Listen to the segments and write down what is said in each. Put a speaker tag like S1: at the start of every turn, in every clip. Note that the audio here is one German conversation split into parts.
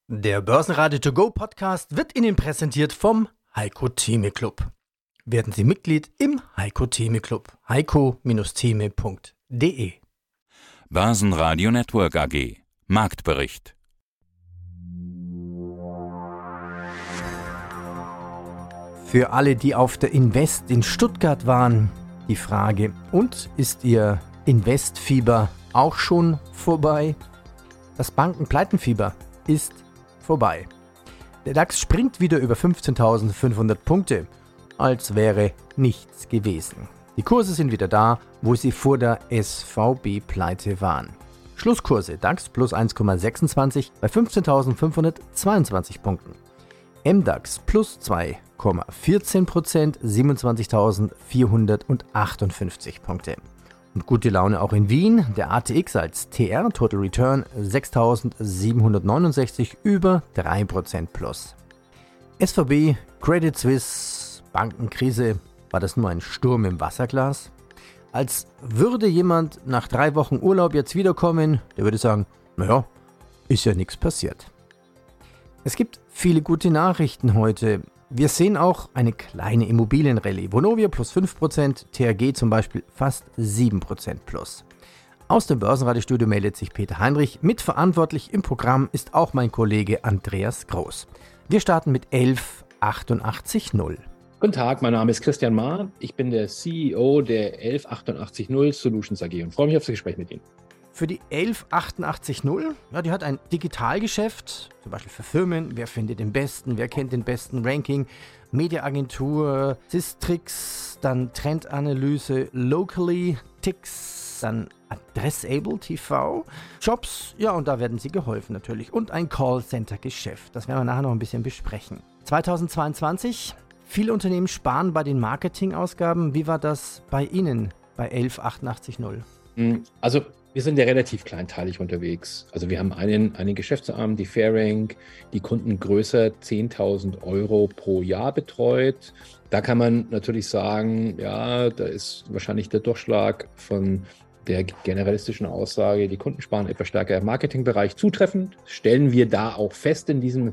S1: Der Börsenradio To Go Podcast wird Ihnen präsentiert vom Heiko Theme Club. Werden Sie Mitglied im Heiko Theme Club. heiko-theme.de.
S2: Börsenradio Network AG. Marktbericht.
S1: Für alle, die auf der Invest in Stuttgart waren, die Frage: Und ist Ihr Investfieber auch schon vorbei? Das Bankenpleitenfieber ist vorbei. Der DAX springt wieder über 15.500 Punkte, als wäre nichts gewesen. Die Kurse sind wieder da, wo sie vor der SVB-Pleite waren. Schlusskurse: DAX plus 1,26 bei 15.522 Punkten. MDAX plus 2,14%, 27.458 Punkte. Und gute Laune auch in Wien. Der ATX als TR, Total Return, 6.769, über 3% plus. SVB, Credit Suisse, Bankenkrise. War das nur ein Sturm im Wasserglas? Als würde jemand nach 3 Wochen Urlaub jetzt wiederkommen, der würde sagen, naja, ist ja nichts passiert. Es gibt viele gute Nachrichten heute. Wir sehen auch eine kleine Immobilienrallye. Vonovia plus 5%, THG zum Beispiel fast 7% plus. Aus dem Börsenradiostudio meldet sich Peter Heinrich. Mitverantwortlich im Programm ist auch mein Kollege Andreas Groß. Wir starten mit 11.88.0.
S3: Guten Tag, mein Name ist Christian Mahr. Ich bin der CEO der 11.88.0 Solutions AG und freue mich auf das Gespräch mit Ihnen.
S1: Für die 11.88.0, ja, die hat ein Digitalgeschäft, zum Beispiel für Firmen. Wer findet den besten, wer kennt den besten Ranking, Mediaagentur, Sistrix, dann Trendanalyse, Locally, Tix, dann Adressable TV, Jobs, ja, und da werden sie geholfen natürlich. Und ein Callcenter-Geschäft, das werden wir nachher noch ein bisschen besprechen. 2022, viele Unternehmen sparen bei den Marketingausgaben. Wie war das bei Ihnen bei 11.88.0?
S3: Also wir sind ja relativ kleinteilig unterwegs. Also wir haben einen Geschäftsarm, die Fairrank, die Kunden größer 10.000 Euro pro Jahr betreut. Da kann man natürlich sagen, ja, da ist wahrscheinlich der Durchschlag von der generalistischen Aussage, die Kunden sparen etwas stärker im Marketingbereich, zutreffend. Stellen wir da auch fest in dem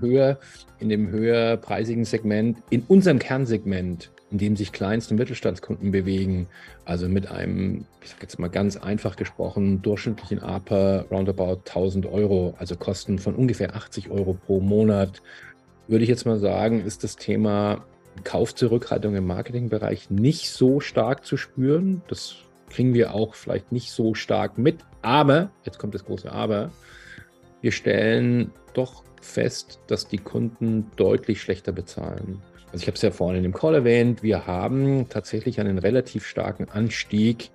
S3: höherpreisigen Segment, in unserem Kernsegment, in dem sich Kleinst- und Mittelstandskunden bewegen, also mit einem, ich sage jetzt mal ganz einfach gesprochen, durchschnittlichen APA roundabout 1.000 Euro, also Kosten von ungefähr 80 Euro pro Monat, würde ich jetzt mal sagen, ist das Thema Kaufzurückhaltung im Marketingbereich nicht so stark zu spüren. Das kriegen wir auch vielleicht nicht so stark mit, aber, jetzt kommt das große Aber, wir stellen doch fest, dass die Kunden deutlich schlechter bezahlen. Also ich habe es ja vorhin in dem Call erwähnt, wir haben tatsächlich einen relativ starken Anstieg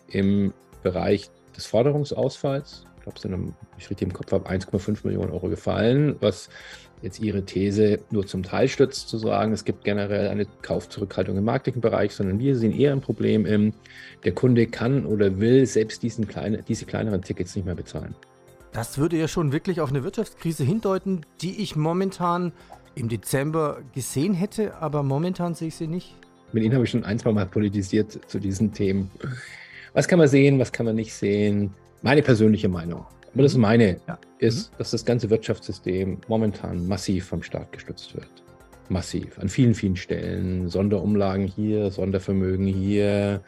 S3: im Bereich des Forderungsausfalls. Ich glaube, es sind, wenn ich richtig im Kopf habe, 1,5 Millionen Euro gefallen, was jetzt Ihre These nur zum Teil stützt, zu sagen, es gibt generell eine Kaufzurückhaltung im Marketingbereich, sondern wir sehen eher ein Problem der Kunde kann oder will selbst diese kleineren Tickets nicht mehr bezahlen.
S1: Das würde ja schon wirklich auf eine Wirtschaftskrise hindeuten, die ich momentan im Dezember gesehen hätte, aber momentan sehe ich sie nicht.
S3: Mit Ihnen habe ich schon ein, zwei Mal politisiert zu diesen Themen. Was kann man sehen, was kann man nicht sehen? Meine persönliche Meinung, aber das ist meine, ist, dass das ganze Wirtschaftssystem momentan massiv vom Staat gestützt wird. Massiv, an vielen, vielen Stellen. Sonderumlagen hier, Sondervermögen hier,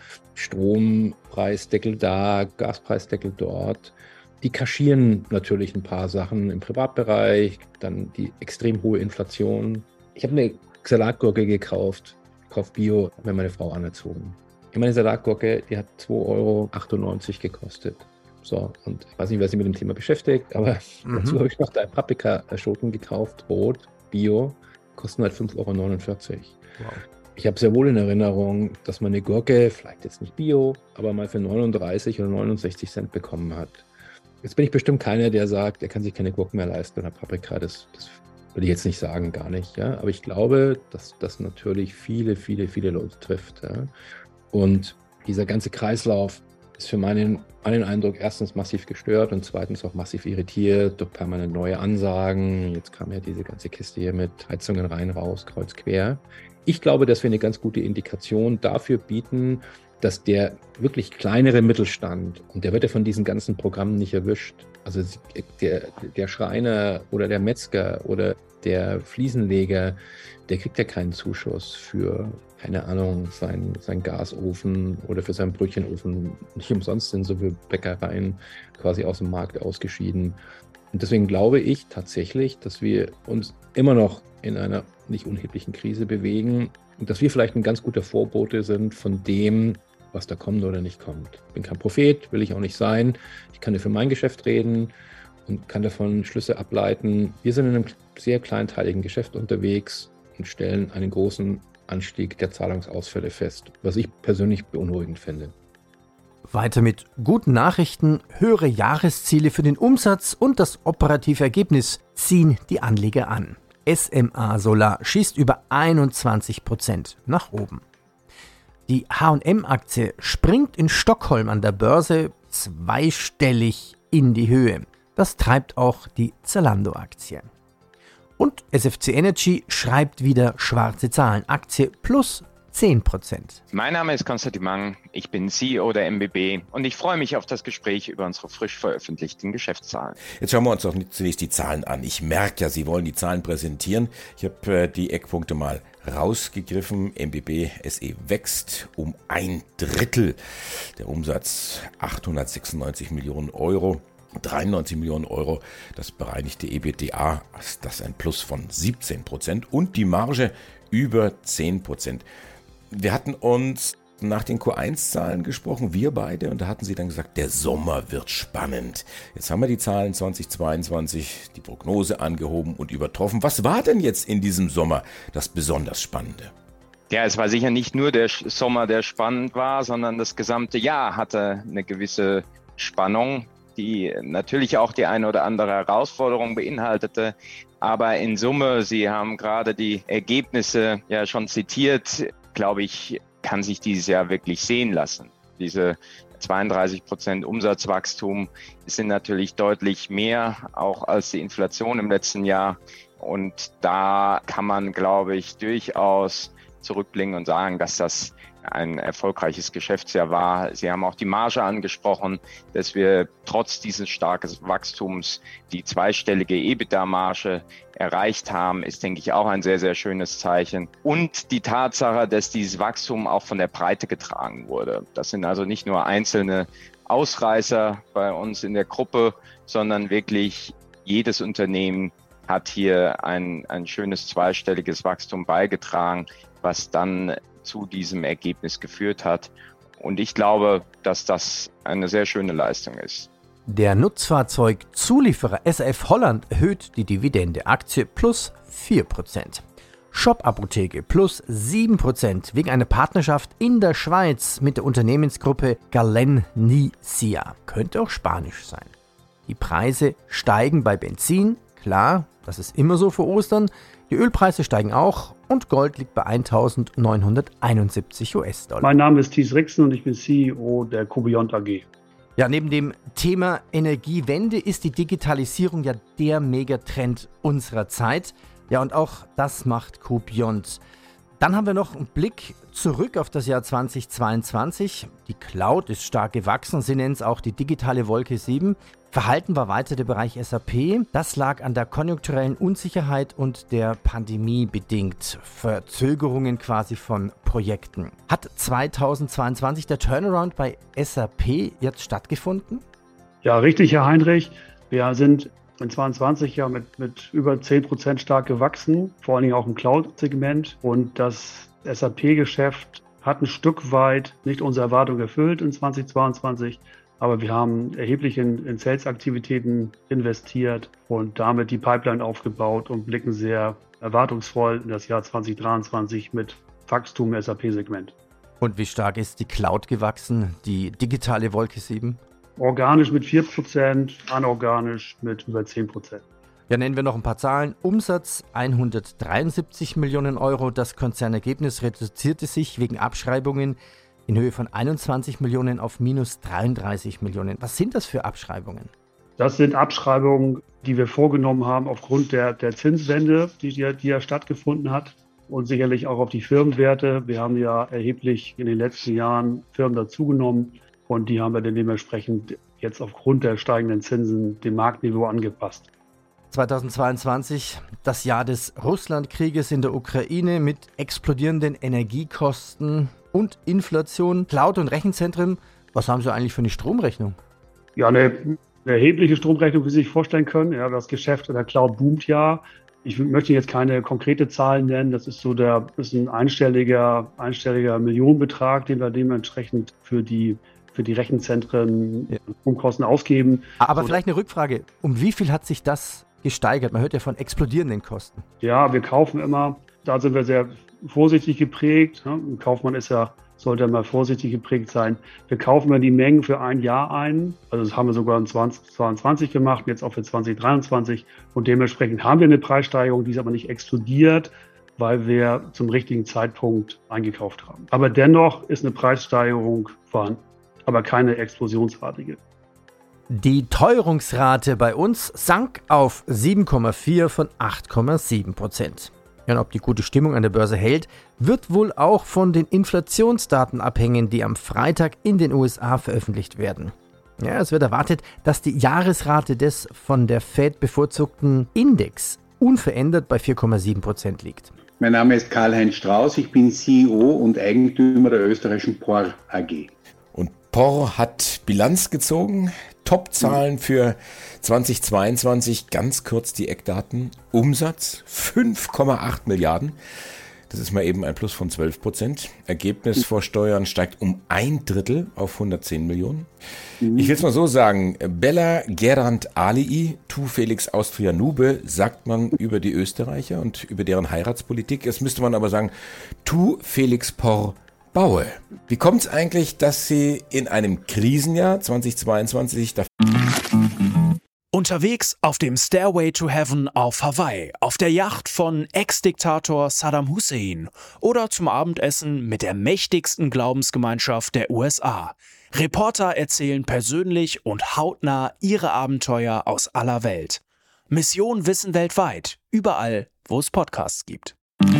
S3: Strompreisdeckel da, Gaspreisdeckel dort. Die kaschieren natürlich ein paar Sachen im Privatbereich, dann die extrem hohe Inflation. Ich habe eine Salatgurke gekauft, ich kaufe Bio, hat mir meine Frau anerzogen. Meine Salatgurke, die hat 2,98 Euro gekostet. So, und ich weiß nicht, wer sich mit dem Thema beschäftigt, aber dazu habe ich noch drei Paprikaschoten gekauft, rot, Bio, kosten halt 5,49 Euro. Wow. Ich habe sehr wohl in Erinnerung, dass man eine Gurke, vielleicht jetzt nicht Bio, aber mal für 39 oder 69 Cent bekommen hat. Jetzt bin ich bestimmt keiner, der sagt, er kann sich keine Gurken mehr leisten oder Paprika. Das würde ich jetzt nicht sagen, gar nicht. Ja? Aber ich glaube, dass das natürlich viele, viele, viele Leute trifft. Ja? Und dieser ganze Kreislauf ist für meinen Eindruck erstens massiv gestört und zweitens auch massiv irritiert durch permanent neue Ansagen. Jetzt kam ja diese ganze Kiste hier mit Heizungen rein, raus, kreuz, quer. Ich glaube, dass wir eine ganz gute Indikation dafür bieten, dass der wirklich kleinere Mittelstand, und der wird ja von diesen ganzen Programmen nicht erwischt, Also der Schreiner oder der Metzger oder der Fliesenleger, der kriegt ja keinen Zuschuss für, keine Ahnung, sein Gasofen oder für seinen Brötchenofen. Nicht umsonst sind so viele Bäckereien quasi aus dem Markt ausgeschieden. Und deswegen glaube ich tatsächlich, dass wir uns immer noch in einer nicht unerheblichen Krise bewegen und dass wir vielleicht ein ganz guter Vorbote sind von dem, was da kommt oder nicht kommt. Ich bin kein Prophet, will ich auch nicht sein. Ich kann nur für mein Geschäft reden und kann davon Schlüsse ableiten. Wir sind in einem sehr kleinteiligen Geschäft unterwegs und stellen einen großen Anstieg der Zahlungsausfälle fest, was ich persönlich beunruhigend finde.
S1: Weiter mit guten Nachrichten. Höhere Jahresziele für den Umsatz und das operative Ergebnis ziehen die Anleger an. SMA Solar schießt über 21% nach oben. Die H&M-Aktie springt in Stockholm an der Börse zweistellig in die Höhe. Das treibt auch die Zalando-Aktie. Und SFC Energy schreibt wieder schwarze Zahlen. Aktie plus 10%.
S4: Mein Name ist Konstantin Mang, ich bin CEO der MBB und ich freue mich auf das Gespräch über unsere frisch veröffentlichten Geschäftszahlen.
S5: Jetzt schauen wir uns doch zunächst die Zahlen an. Ich merke ja, Sie wollen die Zahlen präsentieren. Ich habe die Eckpunkte mal rausgegriffen. MBB SE wächst um 1/3. Der Umsatz 896 Millionen Euro. 93 Millionen Euro, das bereinigte EBITDA, das ist ein Plus von 17% und die Marge über 10%. Wir hatten uns nach den Q1-Zahlen gesprochen, wir beide, und da hatten Sie dann gesagt, der Sommer wird spannend. Jetzt haben wir die Zahlen 2022, die Prognose angehoben und übertroffen. Was war denn jetzt in diesem Sommer das besonders Spannende?
S4: Ja, es war sicher nicht nur der Sommer, der spannend war, sondern das gesamte Jahr hatte eine gewisse Spannung, die natürlich auch die eine oder andere Herausforderung beinhaltete. Aber in Summe, Sie haben gerade die Ergebnisse ja schon zitiert, glaube ich, kann sich dieses Jahr wirklich sehen lassen. Diese 32% Umsatzwachstum sind natürlich deutlich mehr, auch als die Inflation im letzten Jahr. Und da kann man, glaube ich, durchaus zurückblicken und sagen, dass das ein erfolgreiches Geschäftsjahr war. Sie haben auch die Marge angesprochen, dass wir trotz dieses starken Wachstums die zweistellige EBITDA-Marge erreicht haben, ist, denke ich, auch ein sehr, sehr schönes Zeichen. Und die Tatsache, dass dieses Wachstum auch von der Breite getragen wurde. Das sind also nicht nur einzelne Ausreißer bei uns in der Gruppe, sondern wirklich jedes Unternehmen hat hier ein schönes zweistelliges Wachstum beigetragen, was dann zu diesem Ergebnis geführt hat. Und ich glaube, dass das eine sehr schöne Leistung ist.
S1: Der Nutzfahrzeugzulieferer SAF Holland erhöht die Dividende. Aktie plus 4%. Shop Apotheke plus 7% wegen einer Partnerschaft in der Schweiz mit der Unternehmensgruppe Galenica. Könnte auch Spanisch sein. Die Preise steigen bei Benzin. Klar, das ist immer so vor Ostern. Die Ölpreise steigen auch und Gold liegt bei 1.971 US-Dollar.
S6: Mein Name ist Thies Rixen und ich bin CEO der Cobiont AG.
S1: Ja, neben dem Thema Energiewende ist die Digitalisierung ja der Megatrend unserer Zeit. Ja, und auch das macht Cobiont. Dann haben wir noch einen Blick zurück auf das Jahr 2022. Die Cloud ist stark gewachsen, sie nennen es auch die digitale Wolke 7. Verhalten war weiter der Bereich SAP. Das lag an der konjunkturellen Unsicherheit und der Pandemie bedingt. Verzögerungen quasi von Projekten. Hat 2022 der Turnaround bei SAP jetzt stattgefunden?
S6: Ja, richtig, Herr Heinrich. Wir sind in 2022 ja mit über 10% stark gewachsen, vor allen Dingen auch im Cloud-Segment. Und das SAP-Geschäft hat ein Stück weit nicht unsere Erwartung erfüllt in 2022. Aber wir haben erheblich in Sales-Aktivitäten investiert und damit die Pipeline aufgebaut und blicken sehr erwartungsvoll in das Jahr 2023 mit Wachstum im SAP-Segment.
S1: Und wie stark ist die Cloud gewachsen, die digitale Wolke 7?
S6: Organisch mit 4%, anorganisch mit über 10%.
S1: Ja, nennen wir noch ein paar Zahlen. Umsatz 173 Millionen Euro. Das Konzernergebnis reduzierte sich wegen Abschreibungen in Höhe von 21 Millionen auf minus 33 Millionen. Was sind das für Abschreibungen?
S6: Das sind Abschreibungen, die wir vorgenommen haben aufgrund der Zinswende, die ja stattgefunden hat und sicherlich auch auf die Firmenwerte. Wir haben ja erheblich in den letzten Jahren Firmen dazugenommen und die haben wir dann dementsprechend jetzt aufgrund der steigenden Zinsen dem Marktniveau angepasst.
S1: 2022, das Jahr des Russlandkrieges in der Ukraine mit explodierenden Energiekosten und Inflation, Cloud- und Rechenzentren. Was haben Sie eigentlich für eine Stromrechnung?
S6: Ja, eine erhebliche Stromrechnung, wie Sie sich vorstellen können. Ja, das Geschäft in der Cloud boomt ja. Ich möchte jetzt keine konkrete Zahlen nennen. Das ist ein einstelliger Millionenbetrag, den wir dementsprechend für die Rechenzentren Stromkosten ausgeben.
S1: Aber vielleicht eine Rückfrage. Um wie viel hat sich das gesteigert? Man hört ja von explodierenden Kosten.
S6: Ja, wir kaufen immer. Da sind wir sehr vorsichtig geprägt. Ein Kaufmann sollte mal vorsichtig geprägt sein. Wir kaufen ja die Mengen für ein Jahr ein. Also das haben wir sogar in 2022 gemacht, jetzt auch für 2023. Und dementsprechend haben wir eine Preissteigerung, die ist aber nicht explodiert, weil wir zum richtigen Zeitpunkt eingekauft haben. Aber dennoch ist eine Preissteigerung vorhanden, aber keine explosionsartige.
S1: Die Teuerungsrate bei uns sank auf 7,4 von 8,7%. Ja, und ob die gute Stimmung an der Börse hält, wird wohl auch von den Inflationsdaten abhängen, die am Freitag in den USA veröffentlicht werden. Ja, es wird erwartet, dass die Jahresrate des von der Fed bevorzugten Index unverändert bei 4,7% liegt.
S7: Mein Name ist Karl-Heinz Strauß, ich bin CEO und Eigentümer der österreichischen POR AG.
S5: Und POR hat Bilanz gezogen, Top-Zahlen für 2022, ganz kurz die Eckdaten. Umsatz 5,8 Milliarden, das ist mal eben ein Plus von 12%. Ergebnis vor Steuern steigt um 1/3 auf 110 Millionen. Ich will es mal so sagen, Bella Gerant Alii, tu Felix Austria Nube, sagt man über die Österreicher und über deren Heiratspolitik. Jetzt müsste man aber sagen, tu Felix POR Baue. Wie kommt es eigentlich, dass Sie in einem Krisenjahr 2022
S8: unterwegs auf dem Stairway to Heaven auf Hawaii, auf der Yacht von Ex-Diktator Saddam Hussein oder zum Abendessen mit der mächtigsten Glaubensgemeinschaft der USA? Reporter erzählen persönlich und hautnah ihre Abenteuer aus aller Welt. Mission Wissen weltweit, überall, wo es Podcasts gibt.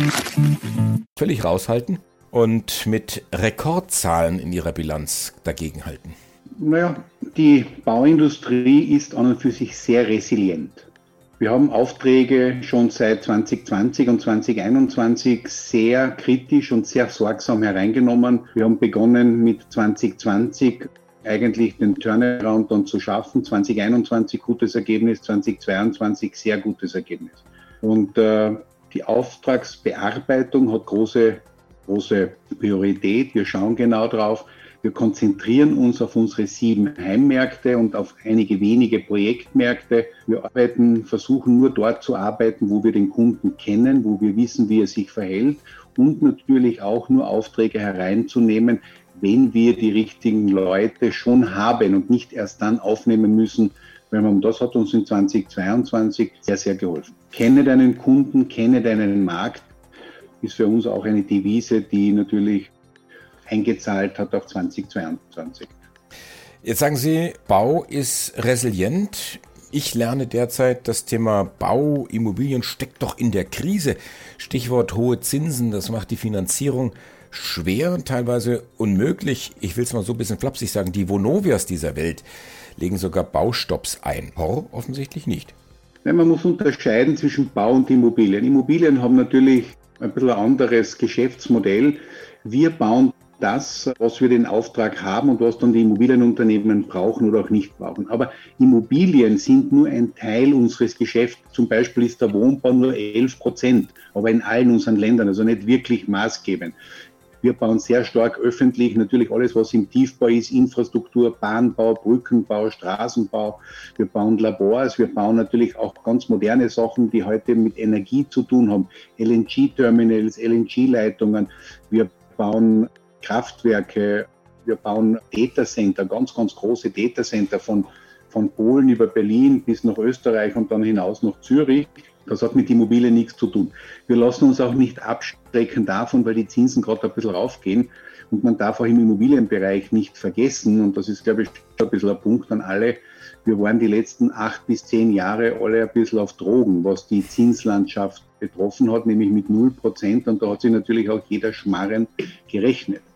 S5: völlig raushalten und mit Rekordzahlen in ihrer Bilanz dagegenhalten?
S7: Naja, die Bauindustrie ist an und für sich sehr resilient. Wir haben Aufträge schon seit 2020 und 2021 sehr kritisch und sehr sorgsam hereingenommen. Wir haben begonnen mit 2020 eigentlich den Turnaround dann zu schaffen. 2021 gutes Ergebnis, 2022 sehr gutes Ergebnis. Und die Auftragsbearbeitung hat große Priorität. Wir schauen genau drauf. Wir konzentrieren uns auf unsere 7 Heimmärkte und auf einige wenige Projektmärkte. Wir versuchen nur dort zu arbeiten, wo wir den Kunden kennen, wo wir wissen, wie er sich verhält und natürlich auch nur Aufträge hereinzunehmen, wenn wir die richtigen Leute schon haben und nicht erst dann aufnehmen müssen. Das hat uns in 2022 sehr, sehr geholfen. Kenne deinen Kunden, kenne deinen Markt, ist für uns auch eine Devise, die natürlich eingezahlt hat auf 2022.
S5: Jetzt sagen Sie, Bau ist resilient. Ich lerne derzeit, das Thema Bau, Immobilien steckt doch in der Krise. Stichwort hohe Zinsen, das macht die Finanzierung schwer, teilweise unmöglich. Ich will es mal so ein bisschen flapsig sagen, die Vonovias dieser Welt legen sogar Baustopps ein. POR offensichtlich nicht.
S7: Ja, man muss unterscheiden zwischen Bau und Immobilien. Immobilien haben natürlich ein bisschen ein anderes Geschäftsmodell. Wir bauen das, was wir den Auftrag haben und was dann die Immobilienunternehmen brauchen oder auch nicht brauchen. Aber Immobilien sind nur ein Teil unseres Geschäfts. Zum Beispiel ist der Wohnbau nur 11%, aber in allen unseren Ländern, also nicht wirklich maßgebend. Wir bauen sehr stark öffentlich, natürlich alles, was im Tiefbau ist, Infrastruktur, Bahnbau, Brückenbau, Straßenbau. Wir bauen Labors, wir bauen natürlich auch ganz moderne Sachen, die heute mit Energie zu tun haben. LNG-Terminals, LNG-Leitungen. Wir bauen Kraftwerke, wir bauen Datacenter, ganz, ganz große Datacenter von Polen über Berlin bis nach Österreich und dann hinaus nach Zürich. Das hat mit Immobilien nichts zu tun. Wir lassen uns auch nicht abschrecken davon, weil die Zinsen gerade ein bisschen raufgehen. Und man darf auch im Immobilienbereich nicht vergessen, und das ist, glaube ich, ein bisschen ein Punkt an alle, wir waren die letzten 8 bis 10 Jahre alle ein bisschen auf Drogen, was die Zinslandschaft betroffen hat, nämlich mit 0%. Und da hat sich natürlich auch jeder Schmarren gerechnet.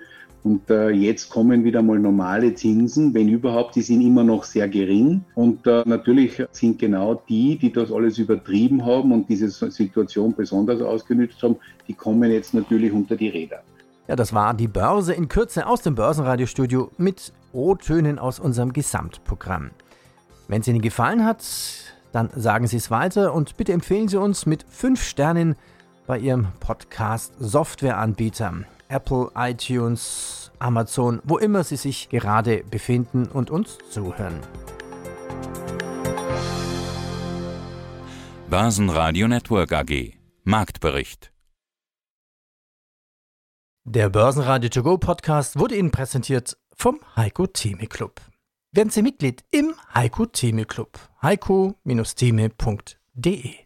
S7: Und jetzt kommen wieder mal normale Zinsen, wenn überhaupt, die sind immer noch sehr gering. Und natürlich sind genau die das alles übertrieben haben und diese Situation besonders ausgenutzt haben, die kommen jetzt natürlich unter die Räder.
S1: Ja, das war die Börse in Kürze aus dem Börsenradiostudio mit O-Tönen aus unserem Gesamtprogramm. Wenn es Ihnen gefallen hat, dann sagen Sie es weiter und bitte empfehlen Sie uns mit 5 Sternen bei Ihrem Podcast-Softwareanbieter. Apple, iTunes, Amazon, wo immer Sie sich gerade befinden und uns zuhören.
S2: Börsenradio Network AG. Marktbericht.
S1: Der Börsenradio To Go Podcast wurde Ihnen präsentiert vom Heiko Thieme Club. Werden Sie Mitglied im Heiko Thieme Club. heiko-thieme.de